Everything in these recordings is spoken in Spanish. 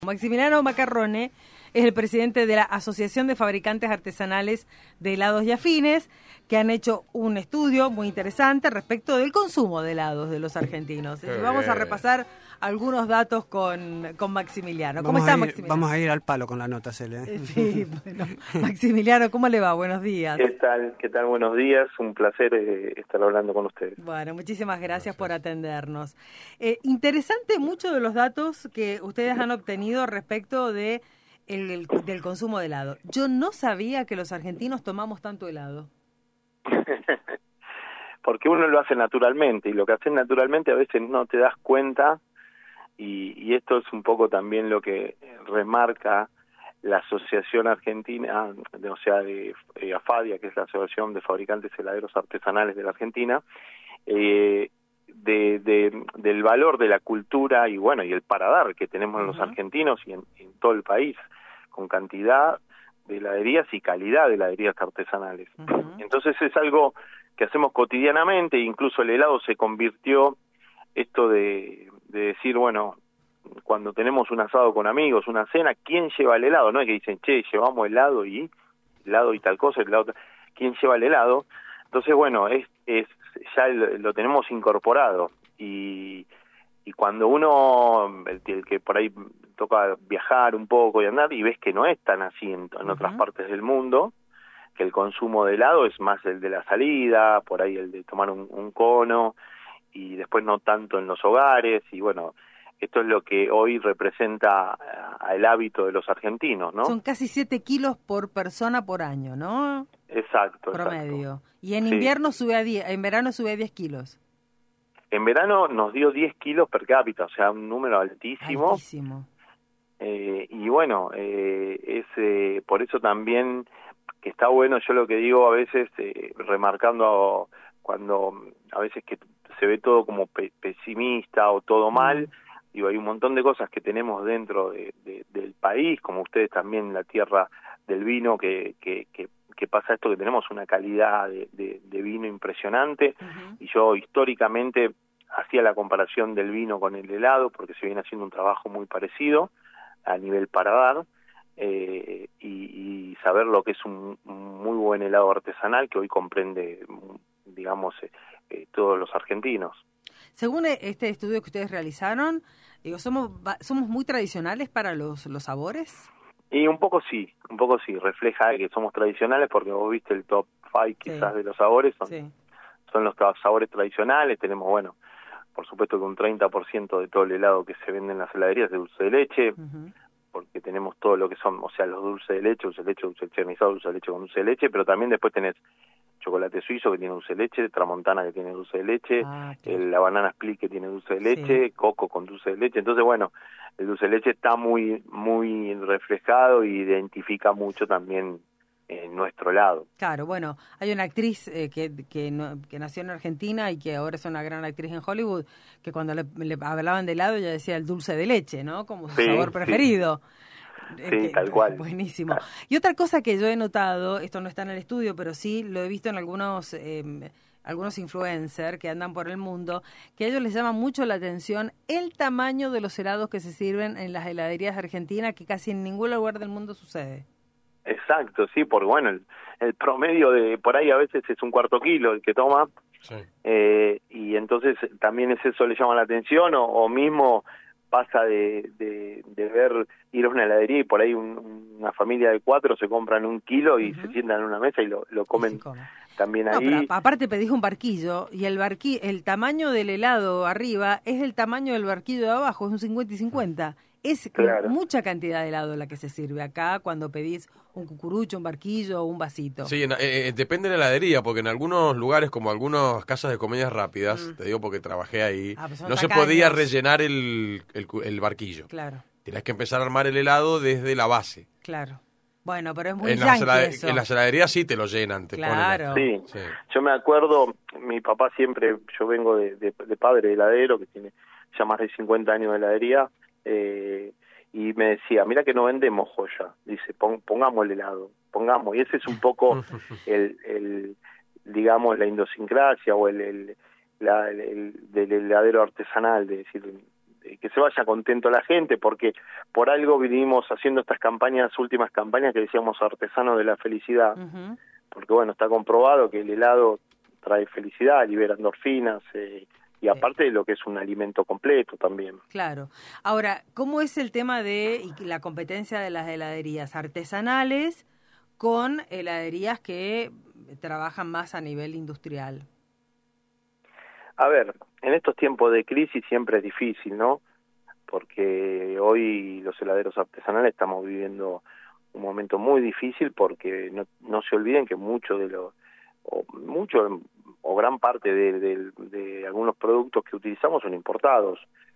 Maximiliano Macarrone es el presidente de la Asociación de Fabricantes Artesanales de Helados y Afines, que han hecho un estudio muy interesante respecto del consumo de helados de los argentinos. Vamos a repasar algunos datos con Maximiliano. ¿Cómo está, Maximiliano? Vamos a ir al palo con la nota, Celia. Sí, bueno. Maximiliano, ¿cómo le va? Buenos días. ¿Qué tal? ¿Qué tal? Buenos días. Un placer estar hablando con ustedes. Bueno, muchísimas gracias por atendernos. Interesante mucho de los datos que ustedes han obtenido respecto de del consumo de helado. Yo no sabía que los argentinos tomamos tanto helado. Porque uno lo hace naturalmente, y lo que haces naturalmente a veces no te das cuenta, y esto es un poco también lo que remarca la Asociación Argentina, de AFADIA, que es la Asociación de Fabricantes Heladeros Artesanales de la Argentina, del valor de la cultura y bueno, y el paladar que tenemos los argentinos y en todo el país, con cantidad de heladerías y calidad de heladerías artesanales. Entonces es algo que hacemos cotidianamente, incluso el helado se convirtió esto de decir, bueno, cuando tenemos un asado con amigos, una cena, ¿quién lleva el helado? No es que dicen, che, llevamos helado y tal cosa, ¿quién lleva el helado? Entonces, bueno, ya lo tenemos incorporado, y cuando uno, el que por ahí toca viajar un poco y andar, y ves que no es tan así en otras partes del mundo, que el consumo de helado es más el de la salida, por ahí el de tomar un cono, y después no tanto en los hogares, y bueno, esto es lo que hoy representa el hábito de los argentinos, ¿no? Son casi 7 kilos por persona por año, ¿no? Exacto. Promedio. Exacto. Y en invierno sube a 10, en verano sube a 10 kilos. En verano nos dio 10 kilos per cápita, o sea, un número altísimo. Altísimo. Y bueno, por eso también que está bueno, yo lo que digo a veces, remarcando cuando a veces que se ve todo como pesimista o todo mal, digo, hay un montón de cosas que tenemos dentro del país, como ustedes también, la tierra del vino, que pasa esto, que tenemos una calidad de vino impresionante, y yo históricamente hacía la comparación del vino con el helado, porque se viene haciendo un trabajo muy parecido a nivel paladar, y saber lo que es un muy buen helado artesanal que hoy comprende, digamos, todos los argentinos. Según este estudio que ustedes realizaron, digo, ¿somos muy tradicionales para los sabores? Y un poco sí, refleja que somos tradicionales, porque vos viste el top 5 quizás de los sabores, son los sabores tradicionales. Tenemos, bueno, por supuesto que un 30% de todo el helado que se vende en las heladerías es de dulce de leche, porque tenemos todo lo que son, o sea, los dulces de leche, dulce de leche granizado, dulce de leche con dulce de leche, pero también después tenés chocolate suizo que tiene dulce de leche, tramontana que tiene dulce de leche, la banana split que tiene dulce de leche, coco con dulce de leche. Entonces, bueno, el dulce de leche está muy muy reflejado y identifica mucho también nuestro lado. Claro, bueno, hay una actriz que nació en Argentina y que ahora es una gran actriz en Hollywood, que cuando le hablaban de helado ella decía el dulce de leche, ¿no? Como su sabor preferido. Sí, tal cual. Buenísimo. Y otra cosa que yo he notado, esto no está en el estudio, pero sí lo he visto en algunos influencers que andan por el mundo, que a ellos les llama mucho la atención el tamaño de los helados que se sirven en las heladerías argentinas, que casi en ningún lugar del mundo sucede. Exacto, sí, porque bueno, el promedio de por ahí a veces es 1/4 kilo el que toma, y entonces también eso le llama la atención, o mismo pasa de ver, ir a una heladería y por ahí una familia de 4 se compran 1 kilo y se sientan en una mesa y lo comen también ahí. Pero aparte pedís un barquillo, y el tamaño del helado arriba es el tamaño del barquillo de abajo, es un 50 y 50. Es mucha cantidad de helado la que se sirve acá cuando pedís un cucurucho, un barquillo o un vasito. Sí, depende de la heladería, porque en algunos lugares, como algunas casas de comidas rápidas, te digo porque trabajé ahí, no se podía rellenar el barquillo. Claro. Tenías que empezar a armar el helado desde la base. Claro. Bueno, pero es muy yankee eso. En las heladerías sí te lo llenan, te ponen. Sí, yo me acuerdo, mi papá siempre, yo vengo de padre de heladero, que tiene ya más de 50 años de heladería, y me decía, mira que no vendemos joya, dice, pongamos el helado, y ese es un poco digamos, la idiosincrasia o el del heladero artesanal, de decir, que se vaya contento la gente, porque por algo vinimos haciendo estas últimas campañas que decíamos artesanos de la felicidad, porque bueno, está comprobado que el helado trae felicidad, libera endorfinas, y aparte de lo que es un alimento completo también. Claro. Ahora, ¿cómo es el tema de la competencia de las heladerías artesanales con heladerías que trabajan más a nivel industrial? A ver, en estos tiempos de crisis siempre es difícil, ¿no? Porque hoy los heladeros artesanales estamos viviendo un momento muy difícil, porque no se olviden que mucho o gran parte de algunos productos que utilizamos son importados,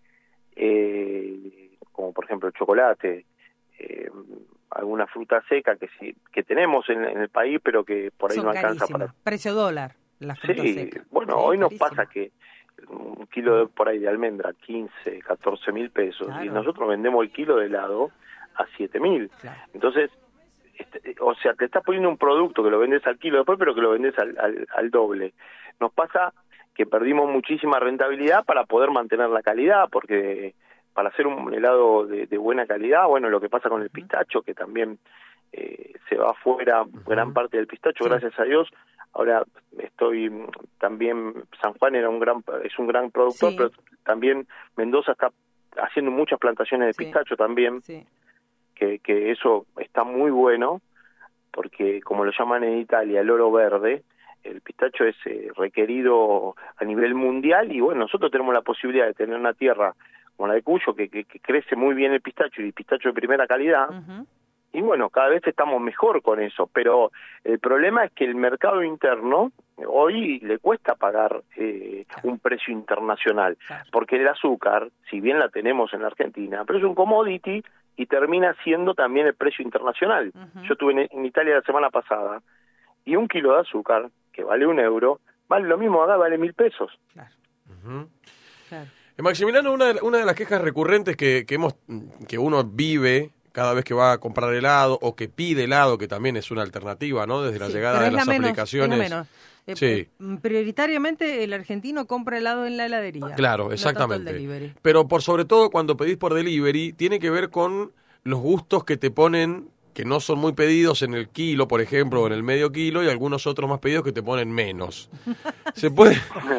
como por ejemplo el chocolate, alguna fruta seca que tenemos en el país, pero que por ahí son no alcanza carísimas. para... Precio dólar, la fruta seca. Bueno, sí, hoy nos pasa que un kilo por ahí de almendra, 15, 14 mil pesos, claro, y nosotros vendemos el kilo de helado a 7.000. Claro. Entonces, o sea, te estás poniendo un producto que lo vendes al kilo después, pero que lo vendes al doble. Nos pasa que perdimos muchísima rentabilidad para poder mantener la calidad, porque para hacer un helado de buena calidad, bueno, lo que pasa con el pistacho, que también se va afuera gran parte del pistacho, sí, gracias a Dios. Ahora también San Juan es un gran productor, sí, pero también Mendoza está haciendo muchas plantaciones de pistacho también, sí, que eso está muy bueno, porque como lo llaman en Italia, el oro verde, el pistacho es requerido a nivel mundial, y bueno, nosotros tenemos la posibilidad de tener una tierra como la de Cuyo, que crece muy bien el pistacho, y pistacho de primera calidad, y bueno, cada vez estamos mejor con eso, pero el problema es que el mercado interno hoy le cuesta pagar un precio internacional, porque el azúcar, si bien la tenemos en la Argentina, pero es un commodity y termina siendo también el precio internacional. Yo estuve en Italia la semana pasada, y un kilo de azúcar, que vale €1, vale lo mismo acá, vale 1.000 pesos. Claro. Claro. Maximiliano, una de las quejas recurrentes que uno vive cada vez que va a comprar helado o que pide helado, que también es una alternativa, ¿no? Desde la llegada de las aplicaciones. Sí. Prioritariamente el argentino compra helado en la heladería. Claro, exactamente. No tanto el delivery. Pero sobre todo cuando pedís por delivery, tiene que ver con los gustos que te ponen, que no son muy pedidos en el kilo, por ejemplo, o en el medio kilo, y algunos otros más pedidos que te ponen menos. ¿Se puede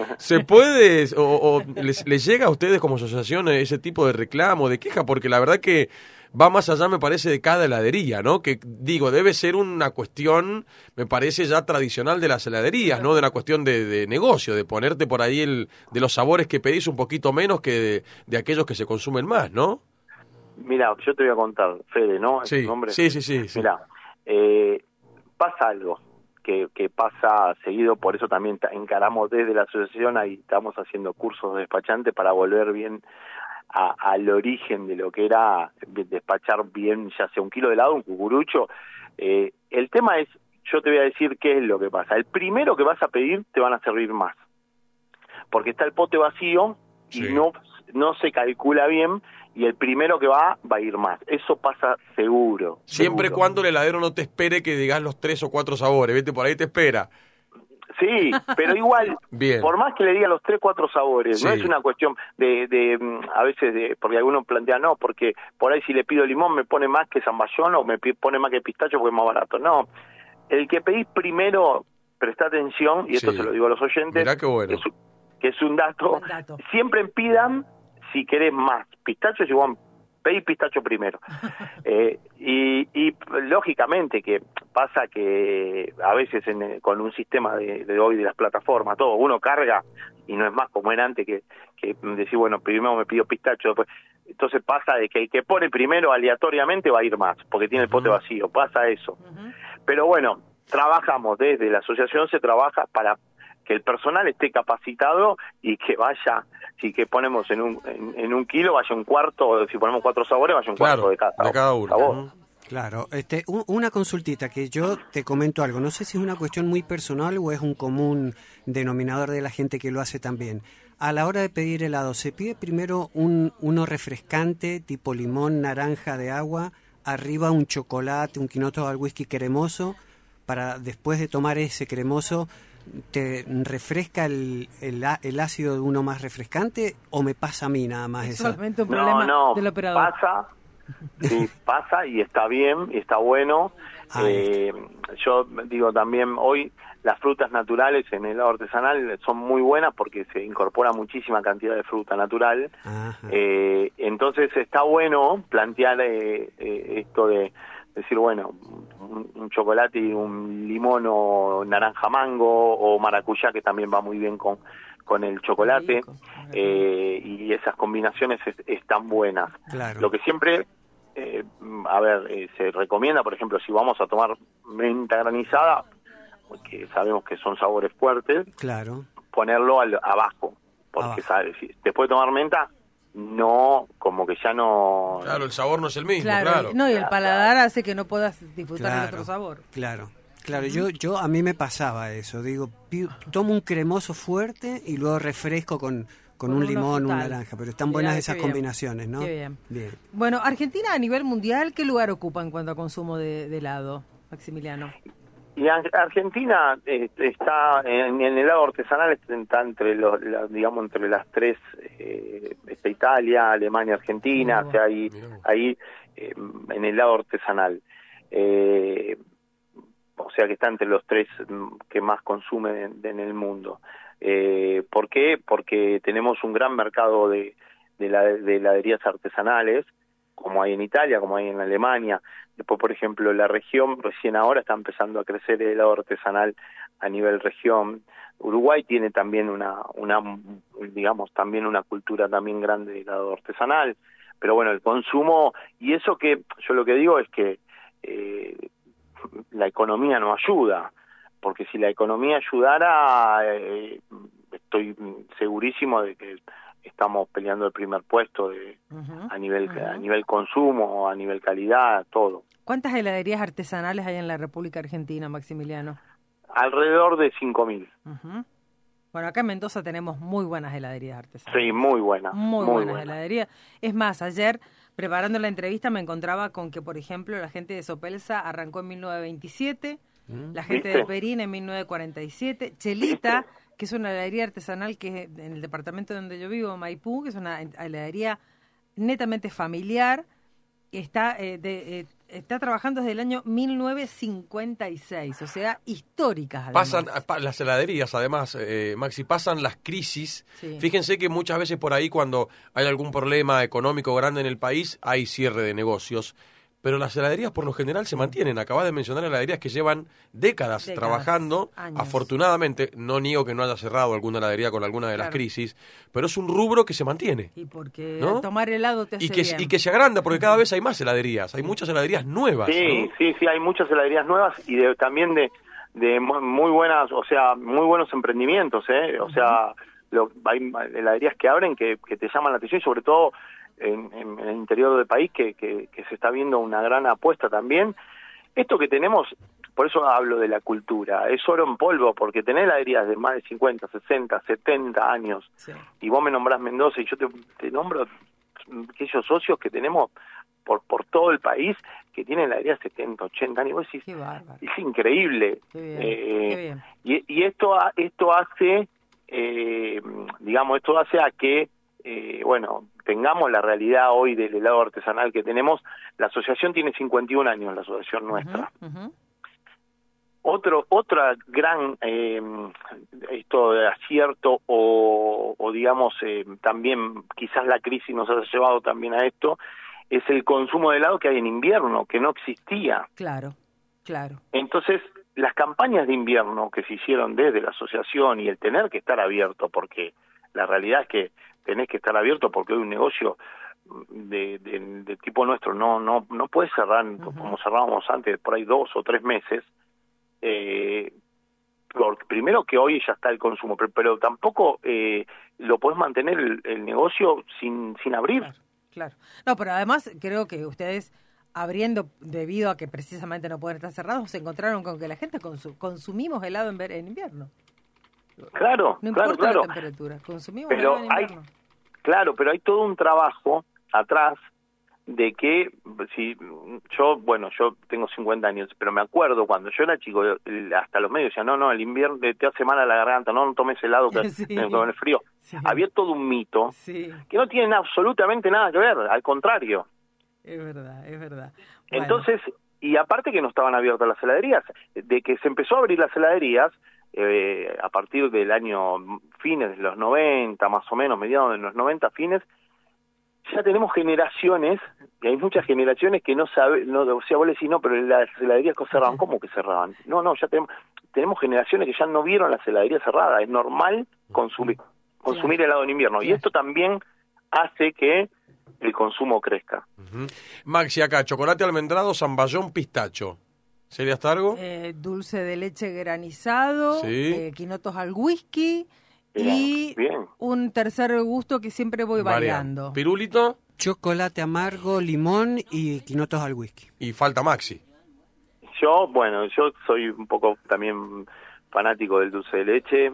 o les llega a ustedes como asociación ese tipo de reclamo, de queja? Porque la verdad que va más allá, me parece, de cada heladería, ¿no? Que, digo, debe ser una cuestión, me parece, ya tradicional de las heladerías, ¿no? De una cuestión de negocio, de ponerte por ahí de los sabores que pedís un poquito menos que de aquellos que se consumen más, ¿no? Mira, yo te voy a contar, Fede, ¿no? Sí, nombre. Sí. Mira, pasa algo que pasa seguido, por eso también encaramos desde la asociación, ahí estamos haciendo cursos de despachante para volver bien al origen de lo que era despachar bien, ya sea un kilo de helado, un cucurucho. El tema es, yo te voy a decir qué es lo que pasa. El primero que vas a pedir te van a servir más, porque está el pote vacío y no se calcula bien, y el primero que va a ir más. Eso pasa seguro. Siempre cuando el heladero no te espere que digas los 3 o 4 sabores, vete, por ahí te espera. Sí, pero igual, bien, por más que le diga los 3, 4 sabores, no es una cuestión de a veces, porque algunos plantean, no, porque por ahí si le pido limón me pone más que zamballón, o me pone más que pistacho porque es más barato. No, el que pedís primero, presta atención, y esto se lo digo a los oyentes, mirá qué bueno, que es un dato, siempre pidan, si querés más pistacho, es igual, pedí pistacho primero. Y lógicamente que pasa que a veces con un sistema de hoy de las plataformas, todo, uno carga y no es más como era antes que decir, bueno, primero me pido pistacho, después. Entonces pasa de que el que pone primero aleatoriamente va a ir más, porque tiene el pote vacío, pasa eso. Pero bueno, trabajamos desde la asociación, se trabaja para que el personal esté capacitado y que vaya, si que ponemos en un kilo, vaya un cuarto, si ponemos 4 sabores, vaya un cuarto de cada uno. Claro, una consultita que yo te comento algo, no sé si es una cuestión muy personal o es un común denominador de la gente que lo hace también. A la hora de pedir helado, ¿se pide primero uno refrescante, tipo limón, naranja de agua, arriba un chocolate, un quinoto al whisky cremoso, para después de tomar ese cremoso te refresca el ácido de uno más refrescante, o me pasa a mí nada más eso? Solamente un problema del operador. Pasa y está bien, y está bueno. Yo digo también, hoy las frutas naturales en el helado artesanal son muy buenas porque se incorpora muchísima cantidad de fruta natural. Entonces está bueno plantear esto de decir, bueno, un chocolate y un limón o naranja mango o maracuyá, que también va muy bien con el chocolate, y esas combinaciones están buenas. Claro. Lo que siempre se recomienda, por ejemplo, si vamos a tomar menta granizada, que sabemos que son sabores fuertes, claro, ponerlo abajo, porque sabes, si después de tomar menta, no, como que ya no... Claro, el sabor no es el mismo, claro. No, y el paladar hace que no puedas disfrutar de otro sabor. Claro. Yo a mí me pasaba eso, digo, tomo un cremoso fuerte y luego refresco con un limón, una naranja, pero están buenas esas combinaciones, ¿no? Qué bien. Bueno, Argentina a nivel mundial, ¿qué lugar ocupa en cuanto a consumo de helado, Maximiliano? Y Argentina está en el helado artesanal, está entre entre las tres, está Italia, Alemania, Argentina, o sea, ahí en el helado artesanal. O sea que está entre los tres que más consumen en el mundo. ¿Por qué? Porque tenemos un gran mercado de heladerías artesanales, como hay en Italia, como hay en Alemania. Después, por ejemplo, la región recién ahora está empezando a crecer el helado artesanal a nivel región. Uruguay tiene también también una cultura también grande de helado artesanal. Pero bueno, el consumo, y eso que yo lo que digo es que la economía no ayuda, porque si la economía ayudara, estoy segurísimo de que estamos peleando el primer puesto a nivel consumo, a nivel calidad, todo. ¿Cuántas heladerías artesanales hay en la República Argentina, Maximiliano? Alrededor de 5.000. Bueno, acá en Mendoza tenemos muy buenas heladerías artesanales. Sí, muy buenas. Muy buenas heladerías. Es más, ayer, preparando la entrevista, me encontraba con que, por ejemplo, la gente de Sopelsa arrancó en 1927, la gente de Perín en 1947, Chelita, que es una heladería artesanal que es en el departamento donde yo vivo, Maipú, que es una heladería netamente familiar, está trabajando desde el año 1956, o sea, históricas. Además. Pasan las heladerías, además, Maxi, pasan las crisis. Sí. Fíjense que muchas veces por ahí, cuando hay algún problema económico grande en el país, hay cierre de negocios. Pero las heladerías por lo general se mantienen. Acabas de mencionar heladerías que llevan décadas trabajando. Años. Afortunadamente, no niego que no haya cerrado alguna heladería con alguna de las crisis, pero es un rubro que se mantiene. Y porque tomar helado te hace bien. Y que se agranda, porque cada vez hay más heladerías. Hay muchas heladerías nuevas. Sí, ¿no? sí, hay muchas heladerías nuevas y también de muy buenas, o sea, muy buenos emprendimientos, O sea, hay heladerías que abren que te llaman la atención, y sobre todo en el interior del país que se está viendo una gran apuesta también. Esto que tenemos, por eso hablo de la cultura, es oro en polvo, porque tenés heladerías de más de 50, 60, 70 años, y vos me nombrás Mendoza y yo te nombro aquellos socios que tenemos por todo el país que tienen heladerías 70, 80 años, y vos decís, es increíble. Qué bien. Y esto hace, esto hace a que tengamos la realidad hoy del helado artesanal que tenemos. La asociación tiene 51 años, la asociación nuestra. Otra gran esto de acierto o digamos también quizás la crisis nos ha llevado también a esto, es el consumo de helado que hay en invierno, que no existía. Claro. Entonces, las campañas de invierno que se hicieron desde la asociación y el tener que estar abierto, porque la realidad es que tenés que estar abierto porque hoy un negocio de tipo nuestro no puede cerrar como cerrábamos antes, por ahí 2 o 3 meses, porque primero que hoy ya está el consumo, pero tampoco lo podés mantener el negocio sin abrir. Claro. No, pero además creo que ustedes, abriendo debido a que precisamente no pueden estar cerrados, se encontraron con que la gente consumimos helado en invierno. Claro, no importa la temperatura, consumimos helado en invierno. Pero hay todo un trabajo atrás de que si yo tengo 50 años, pero me acuerdo cuando yo era chico, hasta los medios decían, no, el invierno te hace mal a la garganta, no tomes helado con el frío. Sí. Había todo un mito que no tiene absolutamente nada que ver, al contrario. Es verdad. Bueno. Entonces, y aparte que no estaban abiertas las heladerías, de que se empezó a abrir las heladerías, a partir del año fines de los 90, más o menos, mediados de los 90, ya tenemos generaciones, y hay muchas generaciones que no saben, o sea, vos le decís, no, pero las heladerías cerraban, ¿cómo que cerraban? No, ya tenemos generaciones que ya no vieron las heladerías cerradas, es normal consumir helado en invierno, y esto también hace que el consumo crezca. Maxi, acá, chocolate almendrado, zamballón, pistacho. ¿Sería hasta algo? Dulce de leche granizado, quinotos al whisky... Y un tercer gusto que siempre voy variando. ¿Pirulito? Chocolate amargo, limón y quinotos al whisky. Y falta Maxi. Yo soy un poco también fanático del dulce de leche.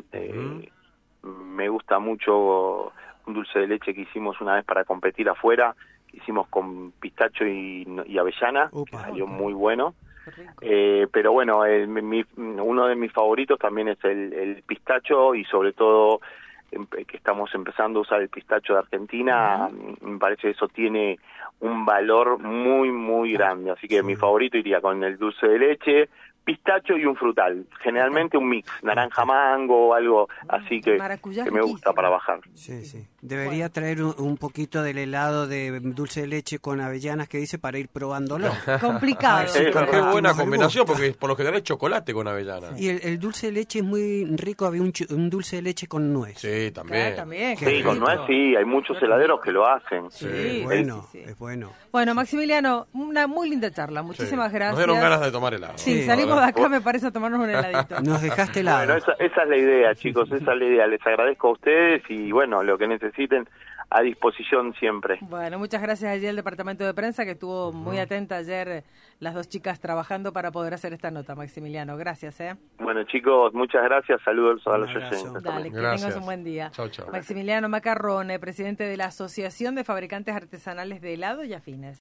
Me gusta mucho un dulce de leche que hicimos una vez para competir afuera. Hicimos con pistacho y avellana, que salió muy bueno. Pero bueno, uno de mis favoritos también es el pistacho, y sobre todo que estamos empezando a usar el pistacho de Argentina. Me parece que eso tiene un valor muy, muy grande, así que mi favorito iría con el dulce de leche, pistacho y un frutal, generalmente un mix, naranja mango o algo así que me gusta para bajar. Sí. Debería traer un poquito del helado de dulce de leche con avellanas que dice para ir probándolo. Complicado. Qué buena combinación, porque por lo general es chocolate con avellanas. Y el dulce de leche es muy rico, había un dulce de leche con nuez. Sí, también. Sí, con nuez sí, hay muchos heladeros que lo hacen. Sí. Es bueno. Bueno, Maximiliano, una muy linda charla, muchísimas gracias. Nos dieron ganas de tomar helado. Sí, salimos de acá, me parece, a tomarnos un heladito. Nos dejaste helado. Bueno, esa es la idea, chicos, esa es la idea. Les agradezco a ustedes y bueno, lo que necesiten, a disposición siempre. Bueno, muchas gracias allí al departamento de prensa que estuvo muy atenta ayer, las dos chicas trabajando para poder hacer esta nota, Maximiliano. Gracias, Bueno, chicos, muchas gracias. Saludos a los oyentes. Dale, que tengas un buen día. Chau. Maximiliano Macarrone, presidente de la Asociación de Fabricantes Artesanales de Helado y Afines.